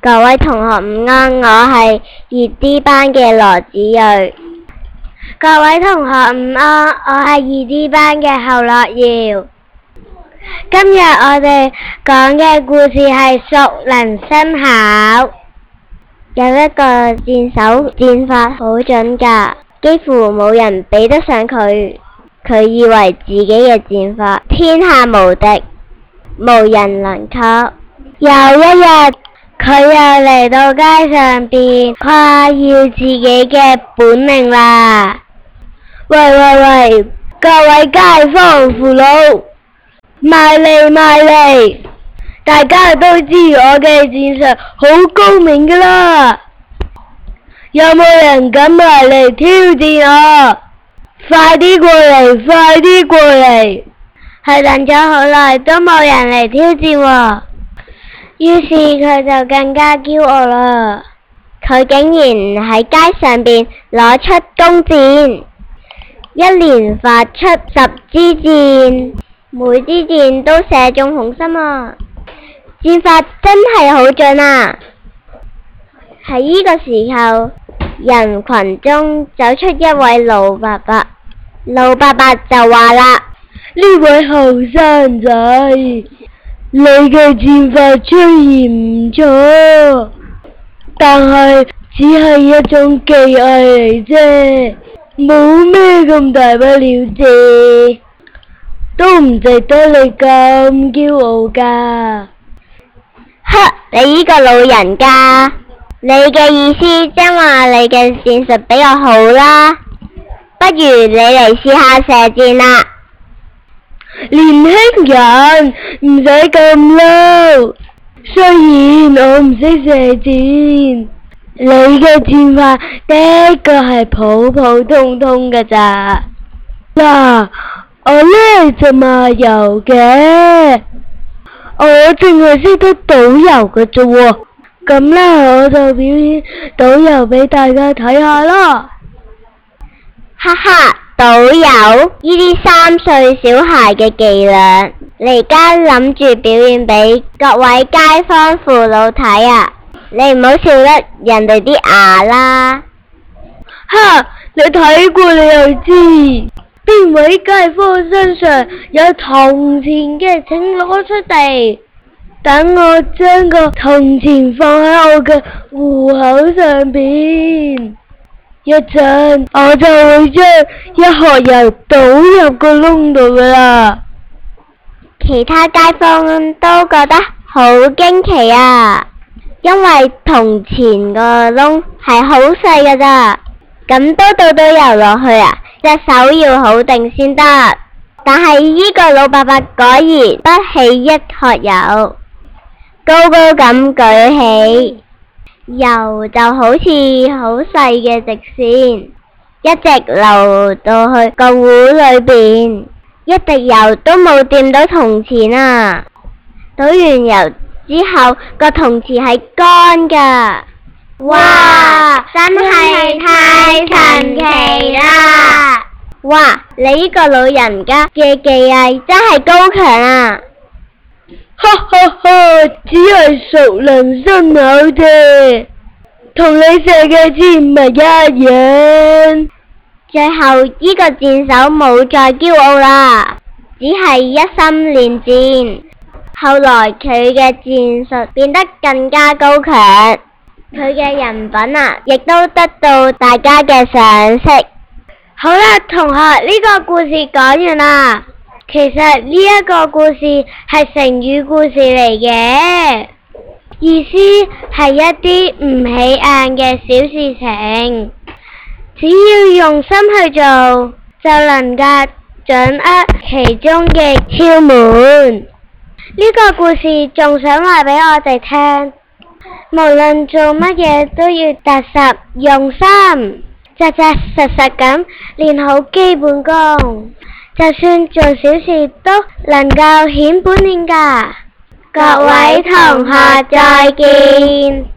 各位同學午安，我係2D 班嘅羅子睿。各位同學午安，我係2D 班嘅侯樂瑤。今日我哋講嘅故事係熟能生巧。有一個箭手箭法好準㗎，幾乎冇人比得上佢。佢以為自己嘅箭法天下無敵，無人能及。有一日，佢又嚟到街上邊誇耀自己嘅本領啦！喂，各位街坊父老，埋嚟！大家都知我嘅箭術好高明噶啦，有冇人敢埋嚟挑戰我？快啲過嚟！係等咗好耐都冇人嚟挑戰喎。於是佢就更加驕傲啦，佢竟然喺街上邊攞出弓箭，一連發出10支箭，每支箭都射中紅心啊！箭法真係好準啊！喺呢個時候，人群中走出一位老伯伯，老伯伯就話啦：呢位後生仔，你嘅箭法雖然唔錯，但係只係一種技藝嚟啫，冇咩咁大不了啫，都唔值得你咁驕傲㗎。你呢個老人家，你嘅意思即係話你嘅箭術比較好啦，不如你嚟試下射箭啦。年輕人唔使咁嬲，雖然我唔識射箭，你嘅箭法的確係普普通通㗎咋。嗱，我呢就賣油嘅，我淨係識得倒油㗎啫喎。咁呢，我就表演倒油俾大家睇下啦。哈哈！倒油呢啲3歲小孩嘅伎倆，你而家諗住表演俾各位街坊父老睇啊？你唔好笑得人哋啲牙啦！哈！你睇過你又知，邊位街坊身上有銅錢嘅，請攞出嚟，等我將個銅錢放喺我嘅戶口上邊。一陣我就會將一盒油倒入個窿度噶啦。其他街坊都覺得好驚奇啊，因為銅錢個窿係好細噶咋，咁都倒到油落去啊，隻手要好定先得。但係呢個老伯伯果然不起一盒油，高高咁舉起。油就好似好細嘅直線，一直流到去個壺裏邊，一滴油都冇掂到銅錢啊！倒完油之後，個銅錢係乾噶。哇！真係太神奇啦！哇！你呢個老人家嘅技藝真係高強啊！哈，只係熟能生巧啫，同你射嘅箭唔係一樣。最後呢個箭手冇再驕傲啦，只係一心練箭。後來佢嘅箭術變得更加高強，佢嘅人品啊，亦都得到大家嘅賞識。好啦，同學，呢個故事講完啦。其實呢一個故事係成語故事嚟嘅，意思係一啲唔起眼嘅小事情，只要用心去做，就能夠掌握其中嘅竅門。呢個故事仲想話俾我哋聽，無論做乜嘢都要踏實用心，扎扎實實咁練好基本功。就算做小事都能夠顯本領㗎。各位同學再見。